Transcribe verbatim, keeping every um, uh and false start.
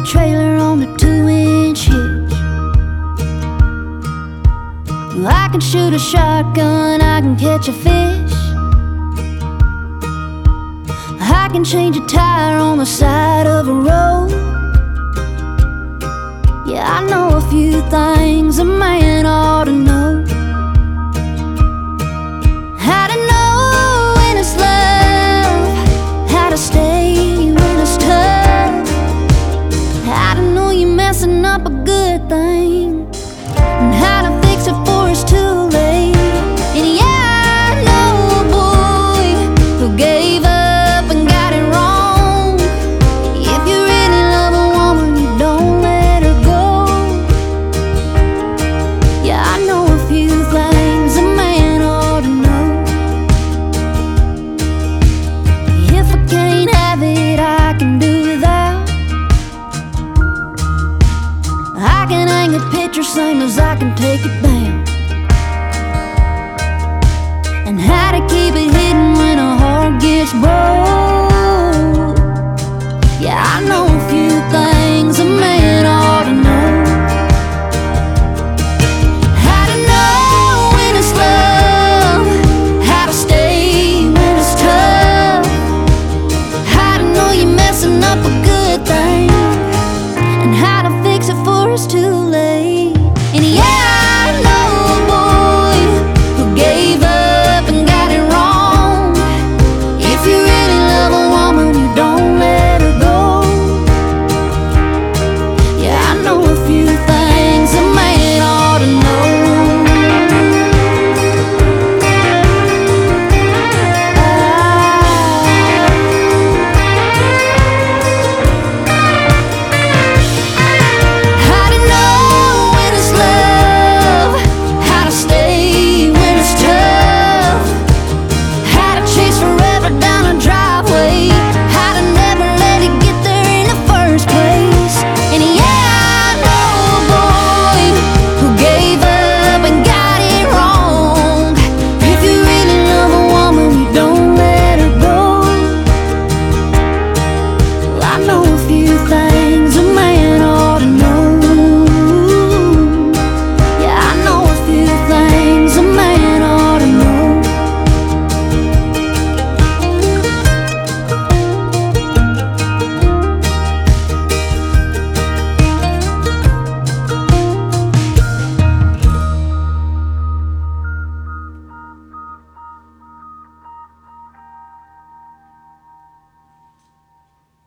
trailer on the two-inch hitch. I can shoot a shotgun, I can catch a fish. I can change a tire on the side of a road. Yeah, I know a few things a man ought to know. How to know when it's love, how to stay when it's tough, how to know you're messing up a good thing, and how to fix it before it's too late. And yeah, I know a boy who gave up and got it wrong. If you really love a woman, you don't let her go. Yeah, I know a few things a man ought to know. If I can't have it, I can do without. I can hang a picture same as I can take it down. And how to keep it hidden when a heart gets broke. Yeah, I know